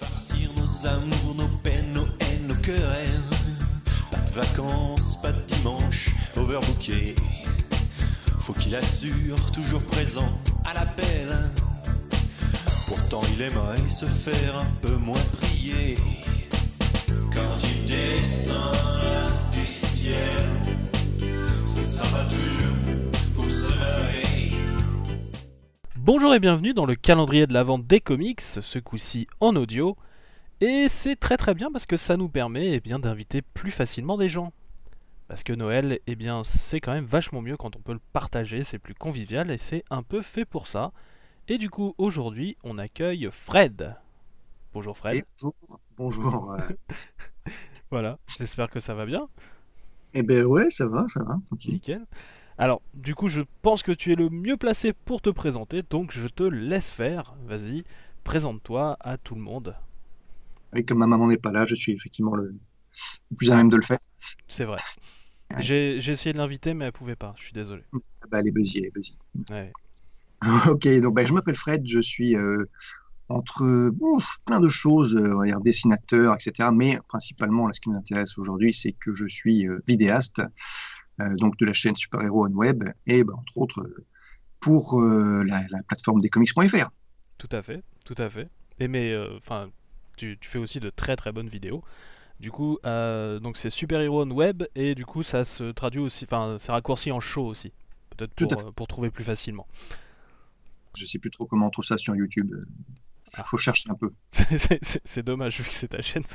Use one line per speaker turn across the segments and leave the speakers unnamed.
Farcir nos amours, nos peines, nos haines, nos querelles. Pas de vacances, pas de dimanche, overbooké. Faut qu'il assure, toujours présent à l'appel. Pourtant il aimerait se faire un peu moins prier. Quand il descend là du ciel, ce sera pas toujours pour se marrer.
Bonjour et bienvenue dans le calendrier de l'Avent des comics, ce coup-ci en audio. Et c'est très bien parce que ça nous permet d'inviter plus facilement des gens. Parce que Noël, c'est quand même vachement mieux quand on peut le partager, c'est plus convivial et c'est un peu fait pour ça. Et du coup, aujourd'hui, on accueille Fred. Bonjour Fred.
Et bonjour.
Voilà, j'espère que ça va bien.
Eh ben ouais, ça va, ok.
Nickel. Alors, du coup, je pense que tu es le mieux placé pour te présenter, donc je te laisse faire. Vas-y, présente-toi à tout le monde.
Et comme ma maman n'est pas là, je suis effectivement le plus à même de le faire.
C'est vrai.
Ouais.
J'ai essayé de l'inviter, mais elle pouvait pas, je suis désolé.
Bah, elle est busy.
Ouais.
Ok, donc je m'appelle Fred, je suis entre plein de choses, on va dire dessinateur, etc. Mais principalement, là, ce qui nous intéresse aujourd'hui, c'est que je suis vidéaste, donc de la chaîne Super Hero on Web, et entre autres pour la plateforme descomics.fr.
Tout à fait. Tu fais aussi de très bonnes vidéos. Du coup, donc c'est Super Hero on Web, et du coup ça se traduit aussi, c'est raccourci en show aussi. Peut-être
Tout à fait.
pour trouver plus facilement.
Je sais plus trop comment on trouve ça sur YouTube. Faut chercher un peu.
C'est dommage vu que c'est ta chaîne.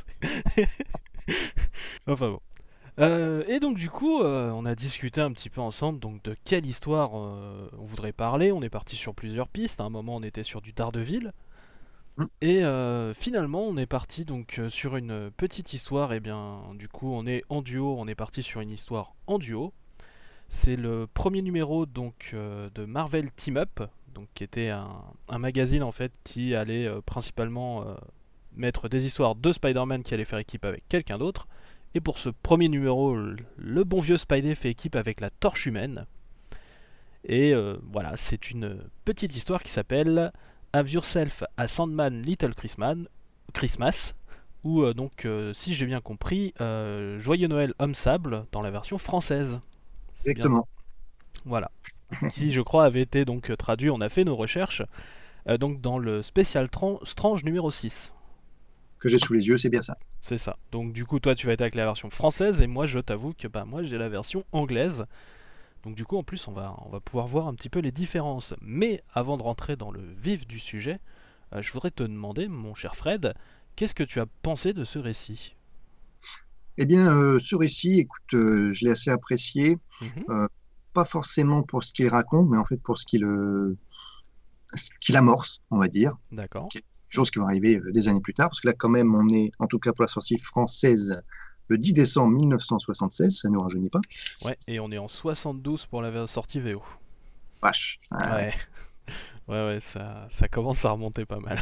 Enfin bon. Et donc du coup, on a discuté un petit peu ensemble donc de quelle histoire on voudrait parler. On est parti sur plusieurs pistes. À un moment, on était sur du Daredevil. Et finalement, on est parti donc sur une petite histoire. Et bien, du coup, on est en duo. On est parti sur une histoire en duo. C'est le premier numéro donc de Marvel Team Up, donc qui était un magazine en fait qui allait principalement mettre des histoires de Spider-Man qui allait faire équipe avec quelqu'un d'autre. Et pour ce premier numéro, le bon vieux Spidey fait équipe avec la Torche Humaine. Et voilà, c'est une petite histoire qui s'appelle Have Yourself a Sandman Little Christmas, ou donc, si j'ai bien compris, Joyeux Noël Homme Sable dans la version française. C'est bien.
Exactement.
Voilà. Qui, je crois, avait été donc traduit, on a fait nos recherches, donc dans le spécial Strange numéro 6.
Que j'ai sous les yeux, c'est bien ça.
C'est ça. Donc du coup, toi, tu vas être avec la version française, et moi, je t'avoue que moi, j'ai la version anglaise. Donc du coup, en plus, on va pouvoir voir un petit peu les différences. Mais avant de rentrer dans le vif du sujet, je voudrais te demander, mon cher Fred, qu'est-ce que tu as pensé de ce récit ?
Eh bien, ce récit, écoute, je l'ai assez apprécié. Pas forcément pour ce qu'il raconte, mais en fait pour ce qu'il amorce, on va dire.
D'accord.
Chose qui va arriver des années plus tard, parce que là, quand même, on est, en tout cas pour la sortie française, le 10 décembre 1976, ça ne nous rajeunit pas.
Ouais, et on est en 72 pour la sortie VO.
Vache.
Ouais, ça commence à remonter pas mal.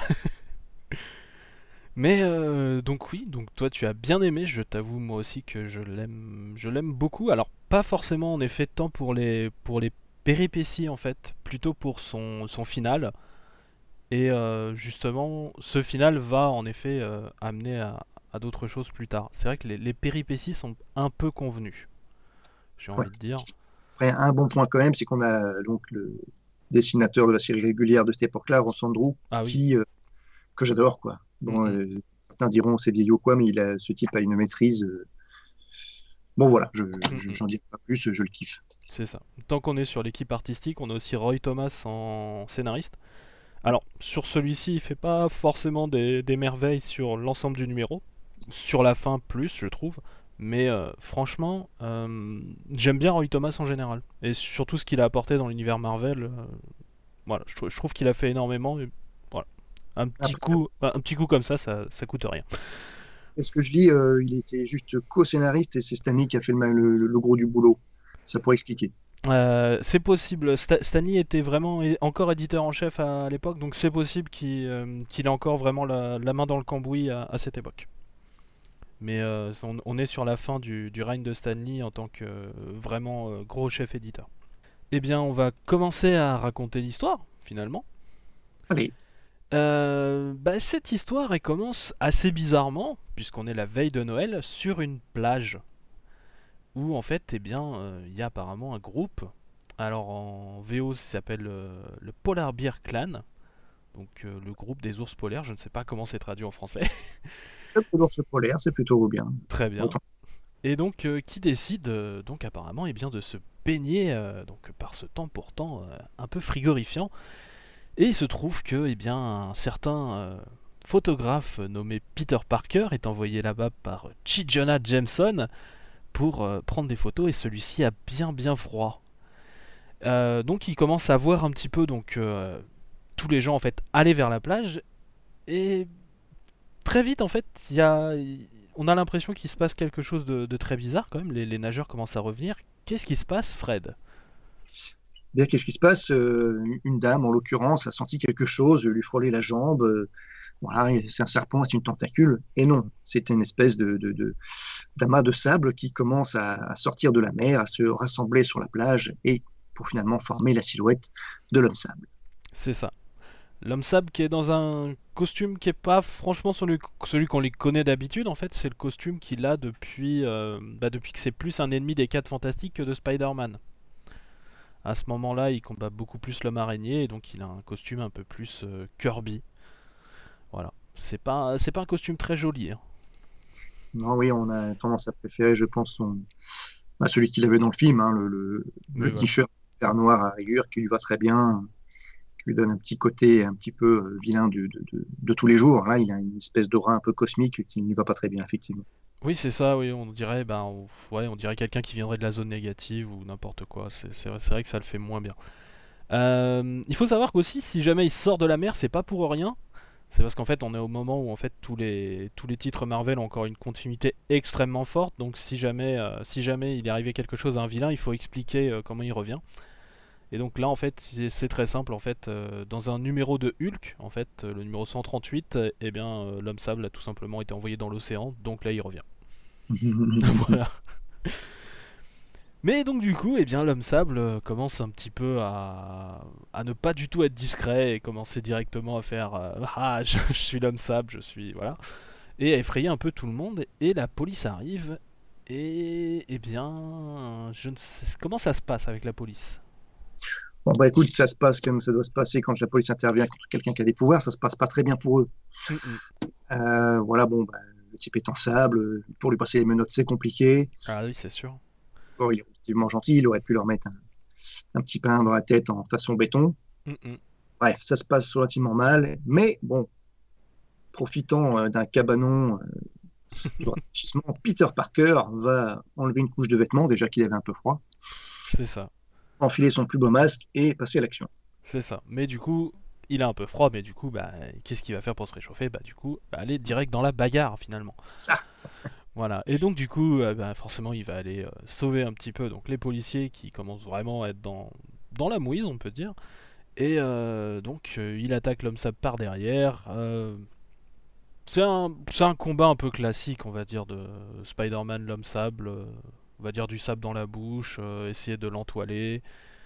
Mais donc oui, donc toi tu as bien aimé, je t'avoue moi aussi que je l'aime beaucoup. Alors pas forcément en effet tant pour les péripéties en fait, plutôt pour son final. Et justement, ce final va en effet amener à d'autres choses plus tard. C'est vrai que les péripéties sont un peu convenues, j'ai envie de dire.
Après, un bon point quand même, c'est qu'on a donc le dessinateur de la série régulière de cette époque-là, Ross Andru, qui que j'adore, quoi. Bon, certains diront c'est vieillot quoi, mais ce type a une maîtrise. Bon voilà, j'en dirai pas plus, je le kiffe.
C'est ça. Tant qu'on est sur l'équipe artistique, on a aussi Roy Thomas en scénariste. Alors, sur celui-ci, il fait pas forcément des merveilles sur l'ensemble du numéro. Sur la fin, plus, je trouve. Mais franchement, j'aime bien Roy Thomas en général. Et surtout ce qu'il a apporté dans l'univers Marvel. Voilà, je trouve qu'il a fait énormément. Et voilà. Un petit coup comme ça coûte rien.
Est-ce que je lis, il était juste co-scénariste et c'est Stanley qui a fait le gros du boulot. Ça pourrait expliquer.
C'est possible. Stanley était vraiment encore éditeur en chef à l'époque, donc c'est possible qu'il ait encore vraiment la main dans le cambouis à cette époque. Mais on est sur la fin du règne de Stanley en tant que vraiment gros chef éditeur. Eh bien, on va commencer à raconter l'histoire, finalement.
Allez.
Cette histoire, elle commence assez bizarrement, puisqu'on est la veille de Noël, sur une plage, où en fait, il y a apparemment un groupe. Alors en VO, ça s'appelle le Polar Bear Clan, donc le groupe des ours polaires. Je ne sais pas comment c'est traduit en français.
C'est pour l'ours polaire, c'est plutôt bien.
Très bien.
Autant.
Et donc qui décide donc apparemment de se baigner donc par ce temps pourtant un peu frigorifiant. Et il se trouve que un certain photographe nommé Peter Parker est envoyé là-bas par J. Jonah Jameson pour prendre des photos, et celui-ci a bien froid. Donc il commence à voir un petit peu tous les gens en fait aller vers la plage, et très vite en fait on a l'impression qu'il se passe quelque chose de très bizarre quand même. Les nageurs commencent à revenir. Qu'est-ce qui se passe, Fred?
Bien, qu'est-ce qui se passe? Une dame, en l'occurrence, a senti quelque chose lui frôler la jambe. Voilà, c'est un serpent, c'est une tentacule. Et non, c'est une espèce d'amas de sable qui commence à sortir de la mer, à se rassembler sur la plage, et pour finalement former la silhouette de l'homme sable.
C'est ça. L'homme sable qui est dans un costume qui est pas franchement celui qu'on les connaît d'habitude. En fait, c'est le costume qu'il a depuis que c'est plus un ennemi des 4 Fantastiques que de Spider-Man. À ce moment-là, il combat beaucoup plus l'homme araignée, et donc il a un costume un peu plus Kirby. Voilà. C'est pas un costume très joli, hein.
Non, oui, on a tendance à préférer, je pense, celui qu'il avait dans le film, hein, le
Voilà.
t-shirt vert noir à rayures qui lui va très bien, qui lui donne un petit côté un petit peu vilain de tous les jours. Là, il a une espèce d'aura un peu cosmique qui ne lui va pas très bien, effectivement.
Oui, c'est ça, oui, on dirait, on dirait quelqu'un qui viendrait de la zone négative ou n'importe quoi. C'est vrai que ça le fait moins bien. Il faut savoir qu'aussi, si jamais il sort de la mer, c'est pas pour rien. C'est parce qu'en fait, on est au moment où en fait tous les titres Marvel ont encore une continuité extrêmement forte. Donc, si jamais il est arrivé quelque chose à un vilain, il faut expliquer comment il revient. Et donc là, en fait, c'est très simple. En fait, dans un numéro de Hulk, en fait, le numéro 138, l'homme sable a tout simplement été envoyé dans l'océan. Donc là, il revient. Voilà. Mais donc du coup, l'homme sable commence un petit peu à ne pas du tout être discret, et commencer directement à faire ah, je suis l'homme sable, je suis voilà, et à effrayer un peu tout le monde. Et la police arrive, et je ne sais comment ça se passe avec la police.
Bon, bah écoute, ça se passe comme ça doit se passer quand la police intervient contre quelqu'un qui a des pouvoirs, ça se passe pas très bien pour eux. Voilà, bon, bah, le type est en sable, pour lui passer les menottes, c'est compliqué.
Ah oui, c'est sûr.
Bon, il est relativement gentil, il aurait pu leur mettre un petit pain dans la tête en façon béton. Bref, ça se passe relativement mal, mais bon, profitant d'un cabanon de rafraîchissement, Peter Parker va enlever une couche de vêtements, déjà qu'il avait un peu froid,
C'est ça.
enfiler son plus beau masque et passer à l'action.
C'est ça. Mais du coup, il a un peu froid, mais du coup, qu'est-ce qu'il va faire pour se réchauffer? Du coup, aller direct dans la bagarre finalement.
C'est ça.
Voilà. Et donc du coup, forcément, il va aller sauver un petit peu donc les policiers qui commencent vraiment à être dans la mouise, on peut dire. Et il attaque l'homme sable par derrière. C'est un combat un peu classique, on va dire, de Spider-Man, l'homme sable. On va dire du sable dans la bouche, essayer de l'entoiler.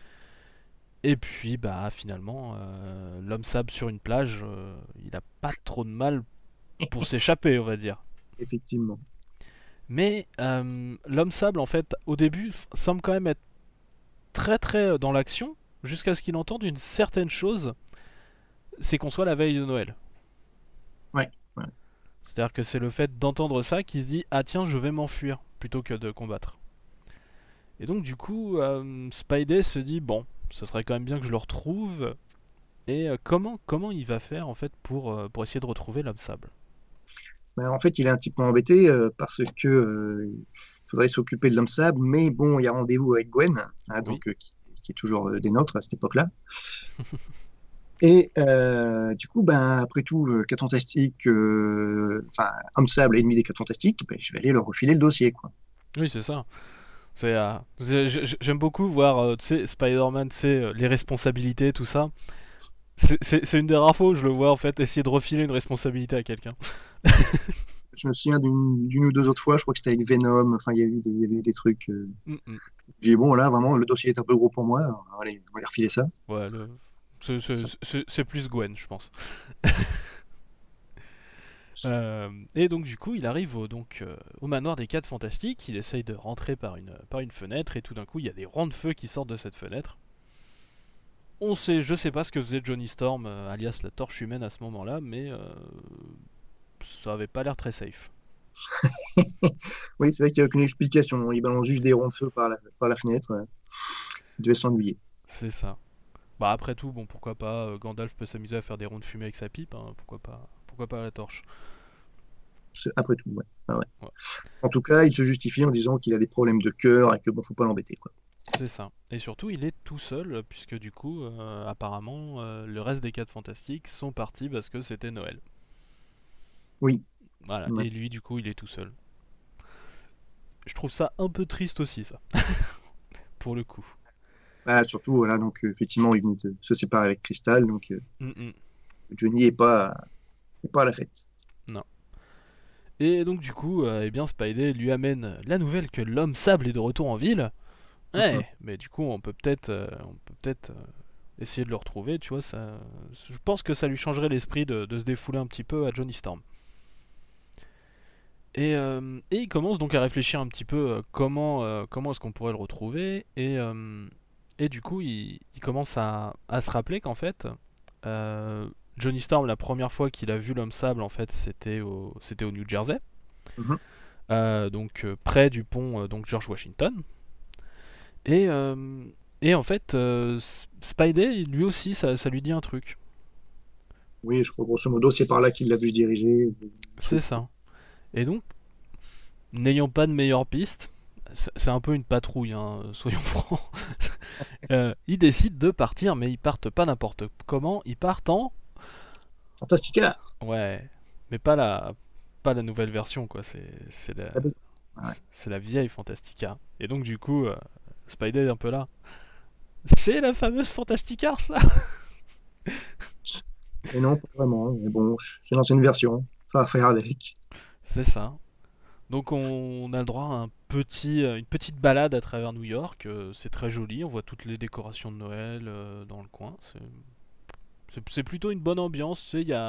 Et puis, finalement, l'homme sable sur une plage, il a pas trop de mal pour s'échapper, on va dire.
Effectivement.
Mais l'homme sable, en fait, au début, semble quand même être très très dans l'action, jusqu'à ce qu'il entende une certaine chose, c'est qu'on soit la veille de Noël.
Ouais.
C'est-à-dire que c'est le fait d'entendre ça qui se dit « Ah tiens, je vais m'enfuir » plutôt que de combattre. Et donc du coup, Spidey se dit « Bon, ce serait quand même bien que je le retrouve. » Et comment il va faire en fait pour essayer de retrouver l'homme sable?
Ben, en fait, il est un petit peu embêté parce que il faudrait s'occuper de l'homme sable, mais bon, il y a rendez-vous avec Gwen, hein,
Oui.
donc, qui est toujours des nôtres à cette époque-là. Et du coup, après tout, 4 Fantastiques, Homme Sable, ennemi des 4 Fantastiques, je vais aller leur refiler le dossier, quoi.
Oui, c'est ça. J'aime beaucoup voir Spider-Man, les responsabilités, tout ça. C'est une des rares fois où je le vois en fait essayer de refiler une responsabilité à quelqu'un.
Je me souviens d'une ou deux autres fois, je crois que c'était avec Venom, enfin, il y a eu des trucs. J'ai dit, bon, là, vraiment, le dossier est un peu gros pour moi, alors, allez, on va aller refiler ça.
Ouais, C'est plus Gwen, je pense. Et donc du coup, il arrive au manoir des 4 Fantastiques. Il essaye de rentrer par une fenêtre et tout d'un coup, il y a des rangs de feu qui sortent de cette fenêtre. Je sais pas ce que faisait Johnny Storm, alias la Torche Humaine à ce moment-là, mais ça avait pas l'air très safe.
Oui, c'est vrai qu'il n'y a aucune explication. Il balance juste des ronds de feu par la fenêtre. Il devait s'ennuyer.
C'est ça. Bah après tout, bon pourquoi pas, Gandalf peut s'amuser à faire des ronds de fumée avec sa pipe, hein, pourquoi pas la torche.
Après tout, ouais. Ah ouais.
Ouais.
En tout cas, il se justifie en disant qu'il a des problèmes de cœur et que bon, faut pas l'embêter, quoi.
C'est ça. Et surtout, il est tout seul, puisque du coup, apparemment, le reste des 4 Fantastiques sont partis parce que c'était Noël.
Oui.
Voilà,
Ouais.
et lui, du coup, il est tout seul. Je trouve ça un peu triste aussi, ça. Pour le coup.
Bah, surtout, voilà, donc effectivement, il venait de se séparer avec Crystal, donc
Mm-mm.
Johnny est pas à la fête.
Non. Et donc, du coup, eh bien, Spidey lui amène la nouvelle que l'homme sable est de retour en ville. Ouais, mais du coup, on peut peut-être essayer de le retrouver, tu vois. Je pense que ça lui changerait l'esprit de se défouler un petit peu à Johnny Storm. Et il commence donc à réfléchir un petit peu comment est-ce qu'on pourrait le retrouver. Et du coup, il commence à se rappeler qu'en fait, Johnny Storm, la première fois qu'il a vu l'homme sable, en fait, c'était au New Jersey.
Mhm.
Donc près du pont donc George Washington. Et en fait, Spidey, lui aussi, ça lui dit un truc.
Oui, je crois grosso modo, c'est par là qu'il l'a vu se diriger.
C'est ça. Et donc, n'ayant pas de meilleure piste, c'est un peu une patrouille, hein, soyons francs. Ils décident de partir, mais ils partent pas n'importe comment, ils partent en...
Fantastica.
Ouais, mais pas la nouvelle version, quoi, c'est
Ouais.
la vieille Fantastica. Et donc, du coup, Spidey est un peu là. C'est la fameuse Fantastica, ça.
Et non, pas vraiment. Mais bon, c'est l'ancienne version. Ça va faire avec.
C'est ça. Donc on a le droit à une petite balade à travers New York. C'est très joli, on voit toutes les décorations de Noël dans le coin. C'est plutôt une bonne ambiance.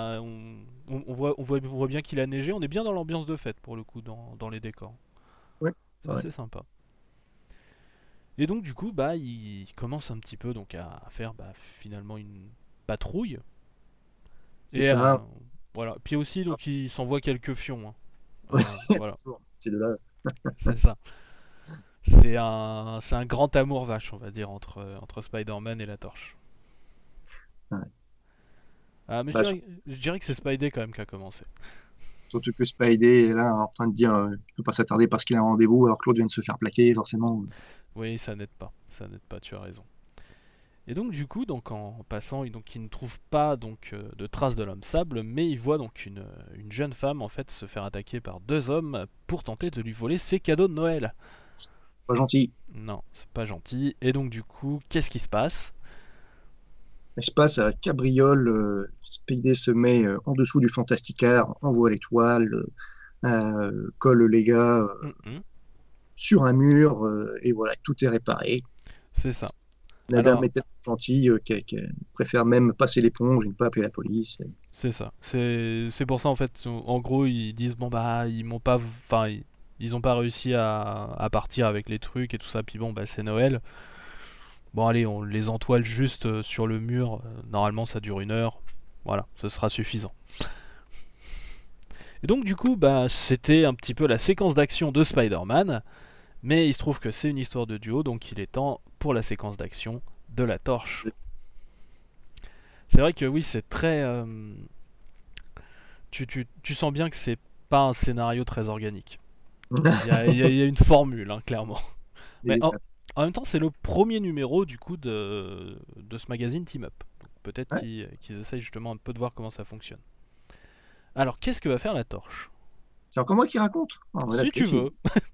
On voit bien qu'il a neigé. On est bien dans l'ambiance de fête pour le coup dans les décors.
Ouais.
C'est assez sympa. Et donc du coup, bah, il commence un petit peu donc à faire finalement une patrouille.
C'est
Et
ça.
voilà. Puis aussi donc il s'envoie quelques fions, hein.
Ouais.
Voilà,
C'est de là.
c'est ça. C'est un grand amour vache, on va dire, entre Spider-Man et la Torche.
Ouais.
Ah, mais
Bah,
je dirais que c'est Spidey quand même qui a commencé.
surtout que Spidey est là en train de dire qu'il ne peut pas s'attarder parce qu'il a un rendez-vous alors que l'autre vient de se faire plaquer, forcément.
Oui, ça n'aide pas. Ça n'aide pas, tu as raison. Et donc du coup, donc en passant, donc il ne trouve pas donc de traces de l'homme sable, mais il voit donc une jeune femme en fait se faire attaquer par 2 hommes pour tenter de lui voler ses cadeaux de Noël.
Pas gentil.
Non, c'est pas gentil. Et donc du coup, qu'est-ce qui se passe?
Il se passe à Cabriole, Spidey se met en dessous du Fantasticar, envoie l'étoile, colle les gars
Mhm,
sur un mur, et voilà, tout est réparé.
c'est ça.
La
Alors,
dame est tellement gentille qu'elle préfère même passer l'éponge et ne pas appeler la police.
c'est ça. C'est pour ça en fait. En gros, ils disent bon bah ils m'ont pas, enfin ils ont pas réussi à partir avec les trucs et tout ça. Puis bon bah c'est Noël. Bon allez, on les entoile juste sur le mur. Normalement ça dure 1 heure. Voilà, ce sera suffisant. Et donc du coup bah c'était un petit peu la séquence d'action de Spider-Man. Mais il se trouve que c'est une histoire de duo, donc il est temps pour la séquence d'action de la Torche. C'est vrai que oui, c'est très... tu sens bien que c'est pas un scénario très organique. Il y a une formule, hein, clairement. Mais en même temps, c'est le premier numéro du coup de ce magazine Team Up. Donc, peut-être
Ouais.
qu'ils essayent justement un peu de voir comment ça fonctionne. Alors, qu'est-ce que va faire la Torche?
C'est encore moi qui raconte. Ah, voilà,
Si tu veux.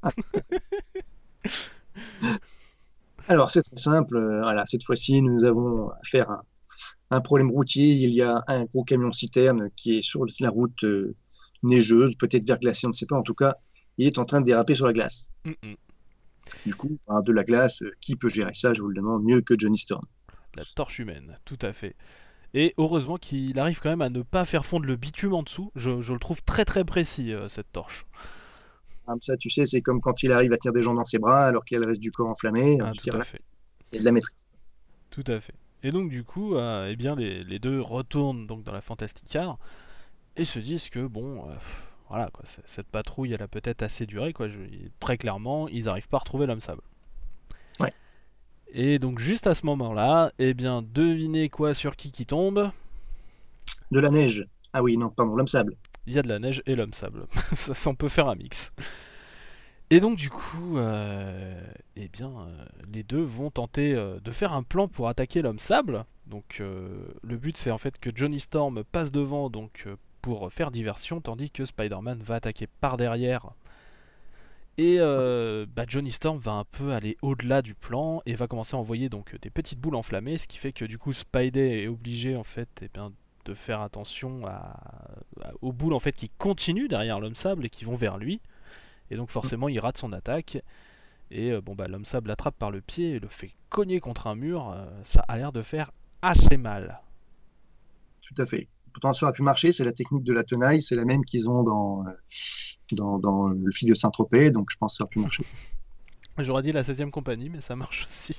Alors, c'est très simple. Voilà, cette fois-ci, nous avons affaire à un problème routier. Il y a un gros camion-citerne qui est sur la route neigeuse, peut-être verglacée, on ne sait pas. En tout cas, il est en train de déraper sur la glace.
Mm-mm.
Du coup, de la glace, qui peut gérer ça, je vous le demande, mieux que Johnny Storm?
La torche humaine, tout à fait. Et heureusement qu'il arrive quand même à ne pas faire fondre le bitume en dessous. Je le trouve très très précis, cette torche.
Comme ça, tu sais, c'est comme quand il arrive à tenir des gens dans ses bras alors qu'il y a le reste du corps enflammé.
Ah,
Tu
tout
tires
à
là,
fait.
il y a de la maîtrise.
Tout à fait. Et donc du coup, eh bien les deux retournent donc dans la Fantastica et se disent que bon, voilà quoi, cette patrouille elle a peut-être assez duré quoi. Très clairement, ils n'arrivent pas à retrouver l'homme sable.
Ouais.
Et donc juste à ce moment-là, eh bien devinez quoi sur qui tombe.
De la neige. Ah oui, non, pardon, l'homme sable.
Il y a de la neige et l'homme sable. Ça on peut faire un mix. Et donc du coup, eh bien, les deux vont tenter de faire un plan pour attaquer l'homme sable. Donc le but c'est en fait que Johnny Storm passe devant donc pour faire diversion, tandis que Spider-Man va attaquer par derrière. Et Johnny Storm va un peu aller au-delà du plan et va commencer à envoyer donc des petites boules enflammées, ce qui fait que du coup Spidey est obligé en fait de faire attention aux boules en fait qui continuent derrière l'homme sable et qui vont vers lui. Et donc forcément il rate son attaque. Et l'homme sable l'attrape par le pied et le fait cogner contre un mur. Ça a l'air de faire assez mal.
Tout à fait. Pourtant, ça aurait pu marcher, c'est la technique de la tenaille, c'est la même qu'ils ont dans le fil de Saint-Tropez, donc je pense que ça aurait pu marcher.
J'aurais dit la 16e compagnie, mais ça marche aussi.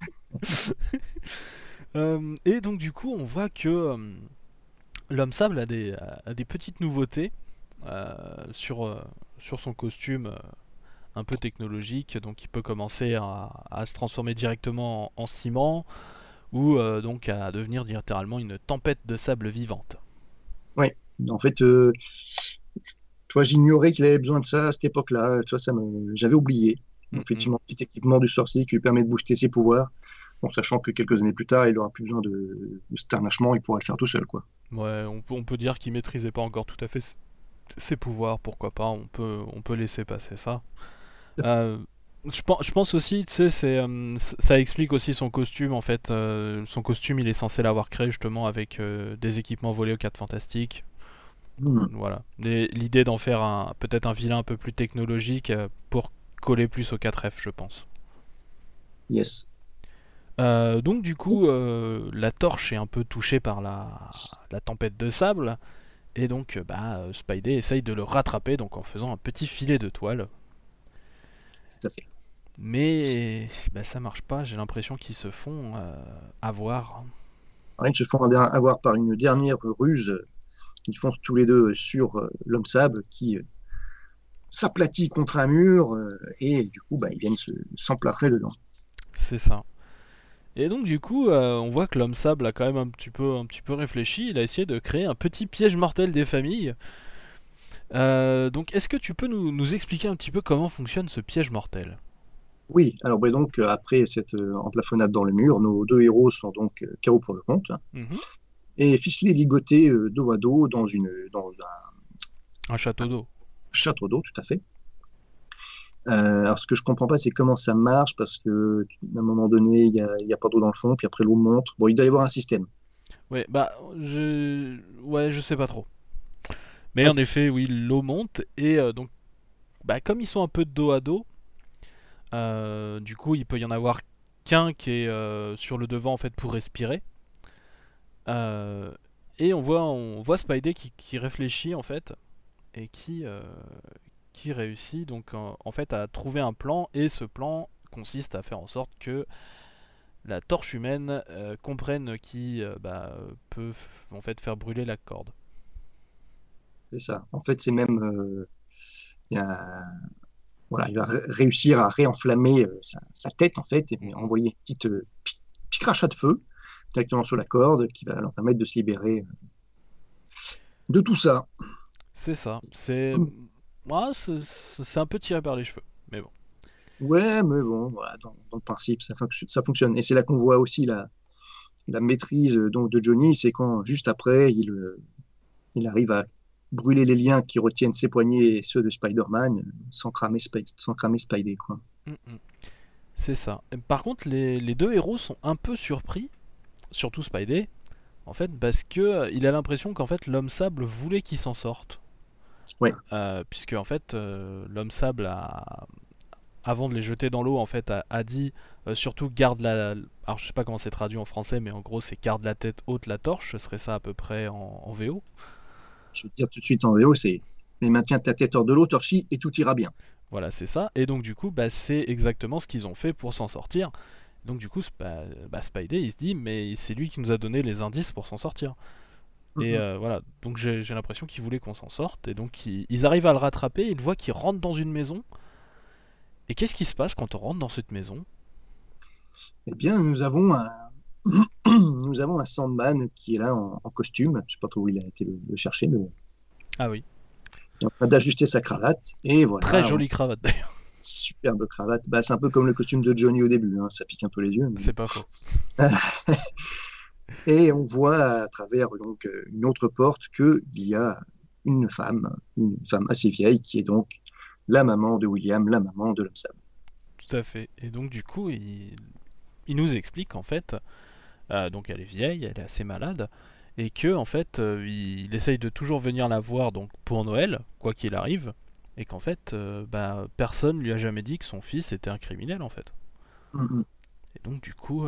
Et donc du coup on voit que l'homme sable a des petites nouveautés sur son costume un peu technologique. Donc il peut commencer à se transformer directement en ciment ou donc à devenir littéralement une tempête de sable vivante.
Oui, en fait, toi, j'ignorais qu'il avait besoin de ça à cette époque-là. Toi, j'avais oublié. Effectivement, petit équipement du sorcier qui lui permet de booster ses pouvoirs. Bon, sachant que quelques années plus tard, il n'aura plus besoin de cet harnachement, il pourra le faire tout seul, quoi.
Ouais, on peut dire qu'il maîtrisait pas encore tout à fait ses pouvoirs, pourquoi pas, on peut laisser passer ça. Je pense aussi, tu sais, ça explique aussi son costume en fait. Son costume, il est censé l'avoir créé justement avec des équipements volés aux 4 Fantastiques. Voilà. L'idée d'en faire peut-être un vilain un peu plus technologique pour coller plus aux 4F, je pense.
Yes.
Donc du coup, la torche est un peu touchée par la tempête de sable. Et donc, Spidey essaye de le rattraper donc en faisant un petit filet de toile.
Tout à fait.
Mais ça marche pas, j'ai l'impression qu'ils se font avoir.
Alors, ils se font avoir par une dernière ruse. Ils foncent tous les deux sur l'homme sable qui s'aplatit contre un mur et du coup, ils viennent s'emplâtrer dedans.
C'est ça. Et donc du coup, on voit que l'homme sable a quand même un petit peu réfléchi. Il a essayé de créer un petit piège mortel des familles. Donc est-ce que tu peux nous expliquer un petit peu comment fonctionne ce piège mortel?
Oui, alors donc après cette emplafonnade dans le mur, nos deux héros sont donc KO pour le compte et ficelés, ligotés dos à dos dans
un château d'eau.
Château d'eau, tout à fait. Alors ce que je comprends pas, c'est comment ça marche parce que à un moment donné, il y a pas d'eau dans le fond, puis après l'eau monte. Bon, il doit y avoir un système.
Ouais, je sais pas trop. Mais en effet, oui, l'eau monte et donc comme ils sont un peu de dos à dos. Du coup, il peut y en avoir qu'un qui est sur le devant en fait pour respirer. Et on voit Spidey qui réfléchit en fait et qui réussit donc en fait à trouver un plan. Et ce plan consiste à faire en sorte que la torche humaine comprenne qui peut en fait faire brûler la corde.
C'est ça. En fait, c'est même voilà, il va réussir à réenflammer sa tête, en fait, et envoyer un petit crachat de feu directement sur la corde qui va leur permettre de se libérer de tout ça.
C'est ça. C'est un peu tiré par les cheveux, mais bon.
Ouais, mais bon, voilà, dans le principe, ça fonctionne. Et c'est là qu'on voit aussi la maîtrise donc, de Johnny, c'est quand, juste après, il arrive à brûler les liens qui retiennent ses poignets et ceux de Spider-Man sans cramer Spidey, quoi.
C'est ça. Par contre, les deux héros sont un peu surpris, surtout Spidey, en fait, parce que il a l'impression qu'en fait l'homme sable voulait qu'il s'en sorte.
Ouais.
Puisque en fait l'homme sable avant de les jeter dans l'eau, en fait, a dit surtout garde la. Alors je sais pas comment c'est traduit en français, mais en gros c'est garde la tête haute la torche, ce serait ça à peu près en VO.
Je veux dire tout de suite en VO, c'est mais maintiens ta tête hors de l'eau, torchis, et tout ira bien.
Voilà, c'est ça. Et donc du coup, bah, c'est exactement ce qu'ils ont fait pour s'en sortir. Donc du coup, Spidey, il se dit, mais c'est lui qui nous a donné les indices pour s'en sortir. Et
Mhm.
voilà, donc j'ai l'impression qu'ils voulaient qu'on s'en sorte. Et donc ils arrivent à le rattraper, ils voient qu'il rentre dans une maison. Et qu'est-ce qui se passe quand on rentre dans cette maison?
Eh bien, nous avons un Sandman qui est là en costume. Je sais pas trop où il a été le chercher, mais bon.
Ah oui,
Il est en train d'ajuster sa cravate. Et
très
voilà,
jolie cravate d'ailleurs.
superbe cravate. Bah, c'est un peu comme le costume de Johnny au début, hein. Ça pique un peu les yeux.
C'est pas faux.
Et on voit à travers donc une autre porte qu'il y a une femme assez vieille qui est donc la maman de William, la maman de l'homme sable.
Tout à fait. Et donc du coup, il nous explique en fait, donc elle est vieille, elle est assez malade, et que en fait, il essaye de toujours venir la voir donc pour Noël, quoi qu'il arrive, et qu'en fait, personne lui a jamais dit que son fils était un criminel en fait.
Mm,
Et donc du coup,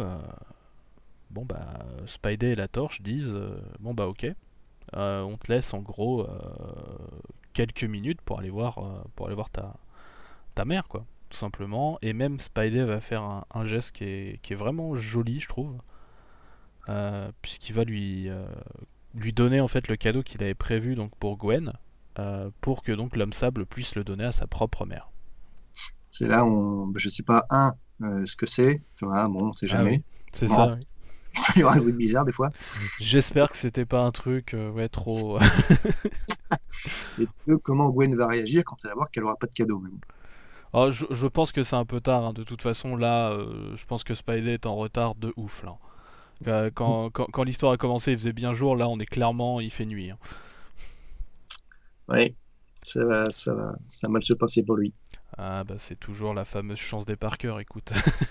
Spidey et la Torche disent, bon bah ok, on te laisse en gros quelques minutes pour aller voir ta mère quoi, tout simplement. Et même Spidey va faire un geste qui est vraiment joli, je trouve, puisqu'il va lui donner en fait le cadeau qu'il avait prévu donc pour Gwen, pour que donc l'homme sable puisse le donner à sa propre mère.
C'est là où je sais pas, ce que c'est, tu vois, bon, on sait
Ah oui,
jamais.
c'est
Bon,
ça. Oui.
il y aura un bruit bizarre des fois.
J'espère que c'était pas un truc ouais trop.
Et que, comment Gwen va réagir quand elle va voir qu'elle aura pas de cadeau. Mais bon.
Oh, je pense que c'est un peu tard, hein. De toute façon, là, je pense que Spidey est en retard de ouf, là. Quand l'histoire a commencé, il faisait bien jour, là, on est clairement, il fait nuit, hein.
Ouais, ça va mal se passer pour lui.
Ah, bah, c'est toujours la fameuse chance des Parker, écoute.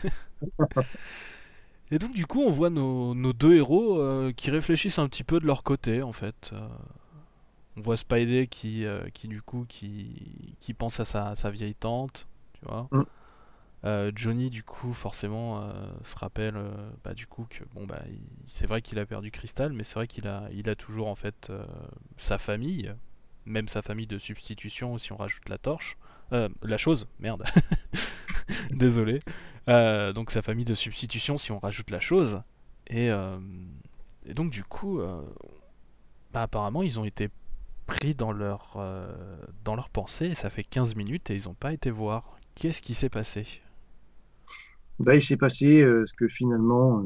Et donc, du coup, on voit nos deux héros qui réfléchissent un petit peu de leur côté, en fait. On voit Spidey qui pense à sa vieille tante, tu vois.
Mm.
Johnny du coup forcément se rappelle du coup que bon bah c'est vrai qu'il a perdu Crystal, mais c'est vrai qu'il a toujours en fait sa famille, même sa famille de substitution si on rajoute la torche, la chose, merde, désolé. Donc sa famille de substitution si on rajoute la chose et, euh, et donc du coup apparemment ils ont été pris dans leur pensée et ça fait 15 minutes et ils n'ont pas été voir. Qu'est-ce qui s'est passé?
Bah, il s'est passé ce que finalement,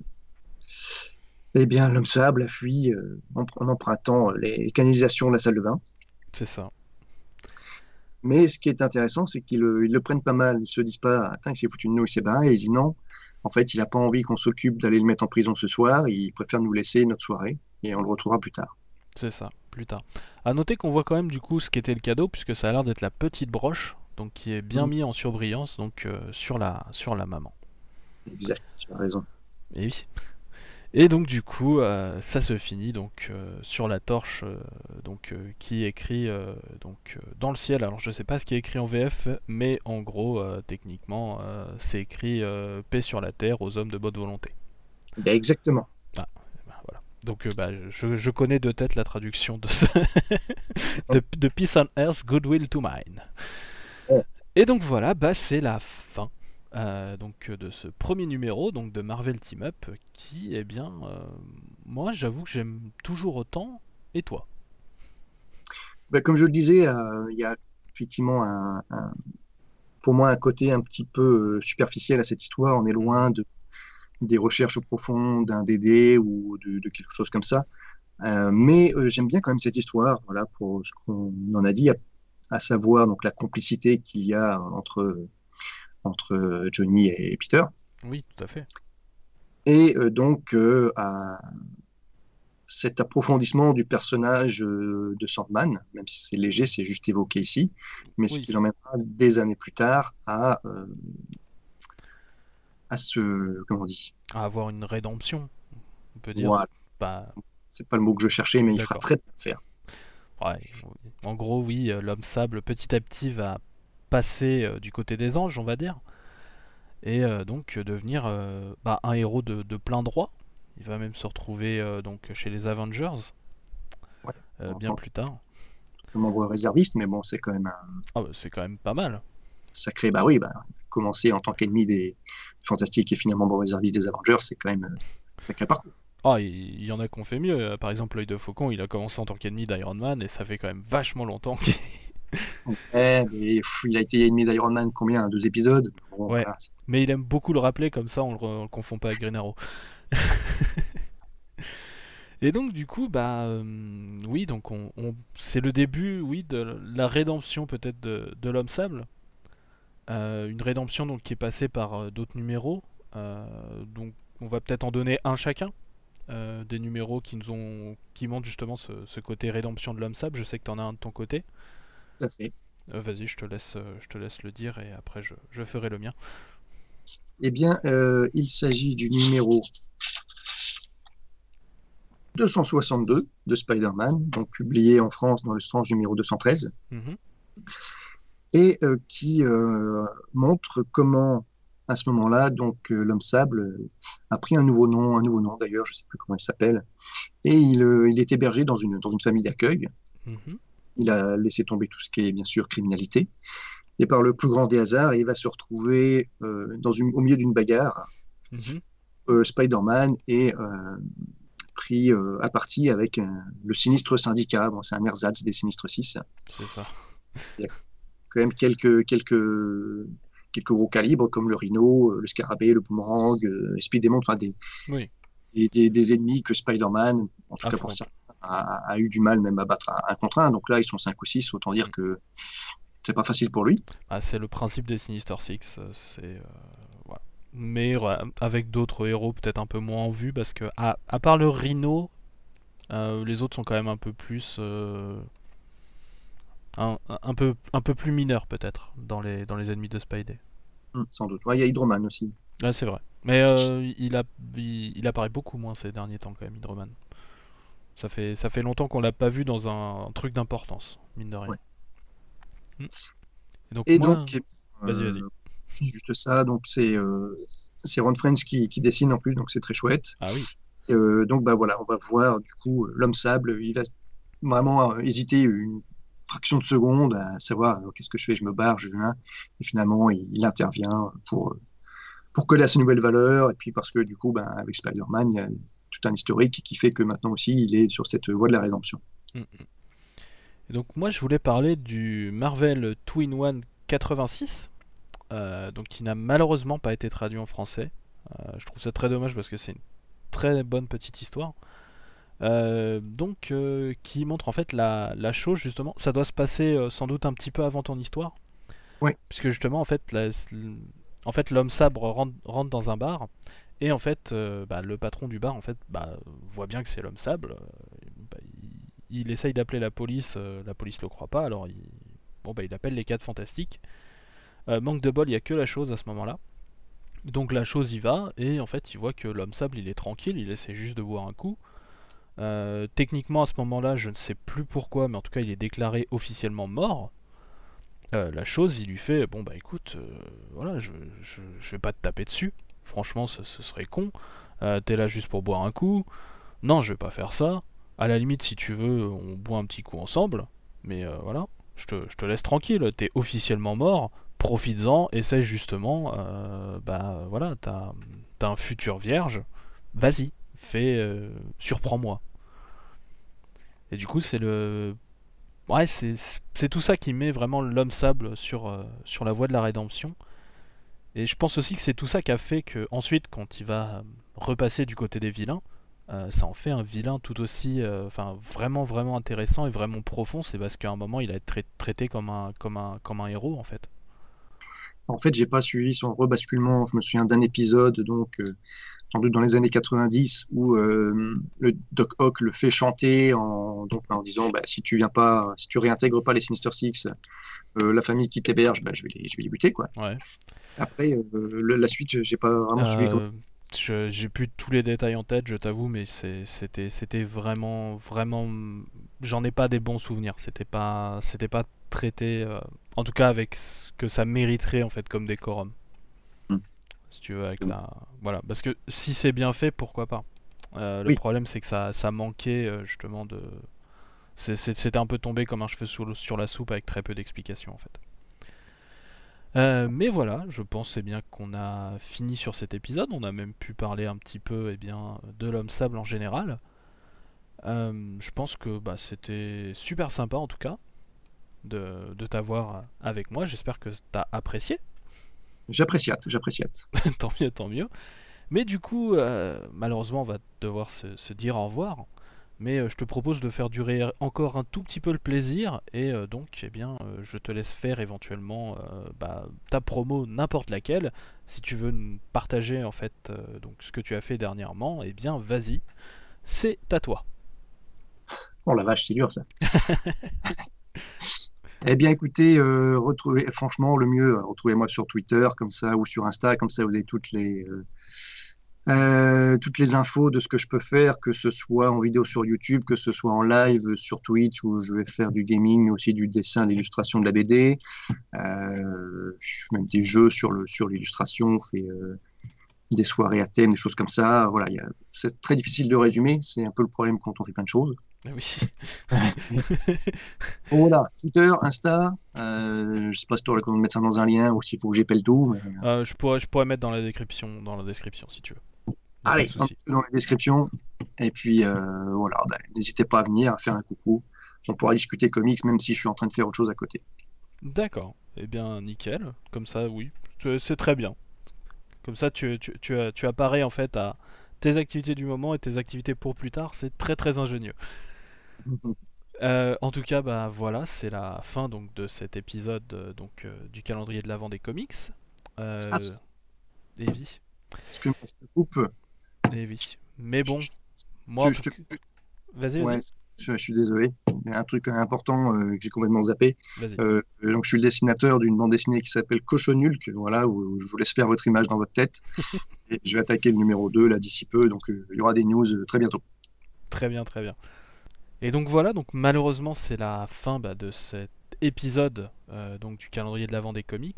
eh bien, l'homme sable a fui en empruntant les canalisations de la salle de bain.
C'est ça.
Mais ce qui est intéressant, c'est qu'ils le prennent pas mal. Ils se disent pas, attends, il s'est foutu de nous, il s'est barré. Ils disent non. En fait, il n'a pas envie qu'on s'occupe d'aller le mettre en prison ce soir. Il préfère nous laisser notre soirée et on le retrouvera plus tard.
C'est ça, plus tard. À noter qu'on voit quand même du coup ce qu'était le cadeau, puisque ça a l'air d'être la petite broche, donc qui est bien
Mm.
mis en surbrillance, donc sur la maman.
Exact, tu as raison.
Et oui. Et donc du coup, ça se finit donc sur la torche, qui est écrit dans le ciel. Alors je sais pas ce qui est écrit en VF, mais en gros, techniquement, c'est écrit paix sur la terre aux hommes de bonne volonté.
Ben, exactement.
Ah, voilà. Donc je connais de tête la traduction de ce de Peace on Earth, Goodwill to Mine.
Ouais.
Et donc voilà, c'est la fin de ce premier numéro donc de Marvel Team Up qui, eh bien, moi j'avoue que j'aime toujours autant. Et toi?
Ben, comme je le disais, il y a effectivement pour moi un côté un petit peu superficiel à cette histoire. On est loin des recherches profondes d'un DD ou de quelque chose comme ça. Mais j'aime bien quand même cette histoire, voilà, pour ce qu'on en a dit, à savoir donc la complicité qu'il y a entre Johnny et Peter,
Oui, tout à fait.
et donc à cet approfondissement du personnage de Sandman, même si c'est léger, c'est juste évoqué ici, mais ce
Oui,
qui l'emmènera des années plus tard à comment on dit,
à avoir une rédemption, on peut dire.
voilà,
Bah,
c'est pas le mot que je cherchais, mais il fera
d'accord.
très bien le faire.
Ouais, en gros, oui, l'homme sable petit à petit va passer du côté des anges, on va dire, et donc devenir un héros de plein droit. Il va même se retrouver donc chez les Avengers
Ouais,
bien plus tard.
membre réserviste, mais bon, c'est quand même un
Ah, c'est quand même pas mal.
sacré. Bah oui, commencer en tant qu'ennemi des Fantastiques et finir membre réserviste des Avengers, c'est quand même un sacré parcours.
Ah, il y en a qui ont fait mieux. Par exemple, l'œil de faucon, il a commencé en tant qu'ennemi d'Iron Man et ça fait quand même vachement longtemps qu'il...
Mais il a été ennemi d'Iron Man combien? 2 épisodes? Bon,
Ouais,
voilà,
mais il aime beaucoup le rappeler, comme ça on le confond pas avec Green Arrow. Et donc du coup, oui, donc c'est le début, oui, de la rédemption peut-être de l'homme sable. Une rédemption donc qui est passée par d'autres numéros. Donc on va peut-être en donner un chacun. Des numéros qui montrent justement ce côté rédemption de l'homme sable. Je sais que tu en as un de ton côté.
tout à fait.
Vas-y, je te laisse le dire et après je ferai le mien.
Eh bien, il s'agit du numéro 262 de Spider-Man, donc publié en France dans le Strange numéro 213,
Mhm.
et qui montre comment, à ce moment-là, donc l'homme sable a pris un nouveau nom d'ailleurs, je ne sais plus comment il s'appelle, et il est hébergé dans une famille d'accueil.
Mhm.
Il a laissé tomber tout ce qui est bien sûr criminalité, et par le plus grand des hasards, il va se retrouver au milieu d'une bagarre.
Mhm.
Spider-Man est pris à partie avec le sinistre syndicat. Bon, c'est un ersatz des sinistres 6.
C'est ça.
Il y a quand même quelques gros calibres comme le Rhino, le Scarabée, le Boomerang, Speed-Demon, enfin
Oui.
des ennemis que Spider-Man, en tout cas pour
Affronte.
ça, a eu du mal même à battre un contre un. Donc là, ils sont 5 ou 6, autant dire que c'est pas facile pour lui.
Ah, c'est le principe des Sinister Six. Voilà. Mais avec d'autres héros peut-être un peu moins en vue parce que à part le Rhino, les autres sont quand même un peu plus un peu plus mineurs peut-être dans les ennemis de Spidey.
Sans doute. Ouais, il y a Hydroman aussi.
Ah, c'est vrai. Mais il apparaît beaucoup moins ces derniers temps quand même, Hydroman. Ça fait longtemps qu'on l'a pas vu dans un truc d'importance, mine de rien.
Ouais.
Et donc
Et
moi...
donc,
Vas-y.
juste ça, donc c'est Ron Frenz qui dessine en plus, donc c'est très chouette.
Ah oui.
Donc voilà, on va voir du coup l'homme sable, il va vraiment hésiter une fraction de seconde à savoir qu'est-ce que je fais, je me barre, je viens, et finalement il intervient pour coller à ses nouvelles valeurs, et puis parce que du coup, avec Spider-Man, il y a tout un historique qui fait que maintenant aussi il est sur cette voie de la rédemption.
Et donc moi je voulais parler du Marvel 2-in-1 86, donc qui n'a malheureusement pas été traduit en français. Je trouve ça très dommage parce que c'est une très bonne petite histoire. Qui montre en fait la chose justement. Ça doit se passer sans doute un petit peu avant ton histoire.
Ouais.
Puisque justement en fait l'homme sabre rentre dans un bar et en fait le patron du bar en fait voit bien que c'est l'homme sable. Il essaye d'appeler la police le croit pas, alors il appelle les 4 fantastiques. Manque de bol, il y a que la chose à ce moment-là. Donc la chose y va et en fait il voit que l'homme sable il est tranquille, il essaie juste de boire un coup. Techniquement à ce moment-là, je ne sais plus pourquoi, mais en tout cas il est déclaré officiellement mort. La chose, il lui fait écoute, voilà, je vais pas te taper dessus. Franchement, ce serait con. T'es là juste pour boire un coup. Non, je vais pas faire ça. À la limite, si tu veux, on boit un petit coup ensemble. Mais voilà, je te laisse tranquille. T'es officiellement mort. Profites-en. Essaye justement. Voilà, t'as un futur vierge. Vas-y, surprends-moi. Et du coup, c'est tout ça qui met vraiment l'homme sable sur la voie de la rédemption. Et je pense aussi que c'est tout ça qui a fait que ensuite, quand il va repasser du côté des vilains, ça en fait un vilain tout aussi, vraiment vraiment intéressant et vraiment profond. C'est parce qu'à un moment, il a été traité comme un héros en fait.
En fait, j'ai pas suivi son rebasculement. Je me souviens d'un épisode, donc sans doute dans les années 90, où le Doc Ock le fait chanter en disant si tu réintègres pas les Sinister Six, la famille qui t'héberge, je vais les buter, quoi.
Ouais.
Après, la suite, j'ai pas vraiment suivi.
J'ai plus tous les détails en tête, je t'avoue, mais c'était vraiment vraiment j'en ai pas des bons souvenirs. C'était pas traité, en tout cas avec ce que ça mériterait en fait comme décorum. Si tu veux, avec la... Voilà, parce que si c'est bien fait, pourquoi pas. Le problème, c'est que ça manquait justement de... C'était un peu tombé comme un cheveu sur la soupe avec très peu d'explications en fait. Mais voilà, je pense c'est bien qu'on a fini sur cet épisode. On a même pu parler un petit peu de l'homme sable en général. Je pense que c'était super sympa en tout cas de t'avoir avec moi. J'espère que t'as apprécié.
J'appréciate.
Tant mieux. Mais du coup, malheureusement, on va devoir se dire au revoir. Mais je te propose de faire durer encore un tout petit peu le plaisir. Et donc, je te laisse faire éventuellement ta promo, n'importe laquelle. Si tu veux partager en fait donc ce que tu as fait dernièrement, eh bien, vas-y. C'est à toi.
Oh la vache, c'est dur ça. Eh bien, écoutez, franchement, le mieux, retrouvez-moi sur Twitter, comme ça, ou sur Insta, comme ça, vous avez toutes les infos de ce que je peux faire, que ce soit en vidéo sur YouTube, que ce soit en live sur Twitch, où je vais faire du gaming, mais aussi du dessin, l'illustration de la BD, même des jeux sur l'illustration, on fait des soirées à thème, des choses comme ça. Voilà, c'est très difficile de résumer, c'est un peu le problème quand on fait plein de choses.
Oui.
Bon, voilà, Twitter, Insta, je sais pas si tu aurais comment mettre ça dans un lien ou s'il faut que j'épelle tout. Mais...
je pourrais mettre dans la description si tu veux.
Allez, dans la description. Et puis voilà, n'hésitez pas à venir, à faire un coucou. On pourra discuter comics même si je suis en train de faire autre chose à côté.
D'accord, eh bien nickel. Comme ça, oui, c'est très bien. Comme ça, tu apparais en fait à tes activités du moment et tes activités pour plus tard. C'est très très ingénieux. En tout cas, voilà, c'est la fin donc de cet épisode du calendrier de l'Avent des comics. Evie.
Excuse-moi, je te coupe.
Evie. Mais bon, moi. Vas-y.
Ouais, je suis désolé. Il y a un truc important que j'ai complètement zappé. Donc, je suis le dessinateur d'une bande dessinée qui s'appelle Cochonulk, voilà, où je vous laisse faire votre image dans votre tête. Et je vais attaquer le numéro 2 là d'ici peu. Donc, il y aura des news très bientôt.
Très bien. Et donc voilà, donc malheureusement c'est la fin de cet épisode donc du calendrier de l'Avent des comics.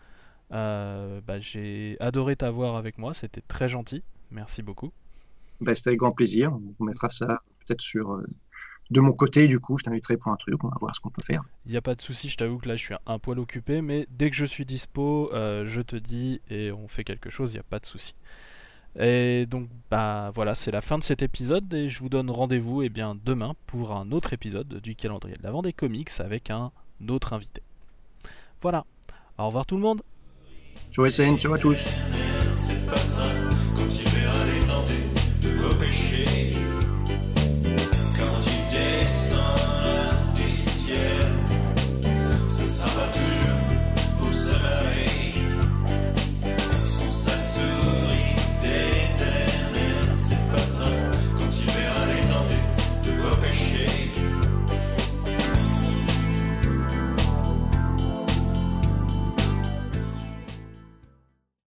J'ai adoré t'avoir avec moi, c'était très gentil, merci beaucoup.
C'était avec grand plaisir, on mettra ça peut-être de mon côté du coup, je t'inviterai pour un truc, on va voir ce qu'on peut faire.
Il n'y a pas de souci, je t'avoue que là je suis un poil occupé, mais dès que je suis dispo, je te dis et on fait quelque chose, il n'y a pas de souci. Et donc voilà, c'est la fin de cet épisode et je vous donne rendez-vous demain pour un autre épisode du calendrier de l'Avent des comics avec un autre invité. Voilà, au revoir tout le monde.
Ciao SN, ciao à tous.
C'est pas ça, continuez à les tenter de vos péchés.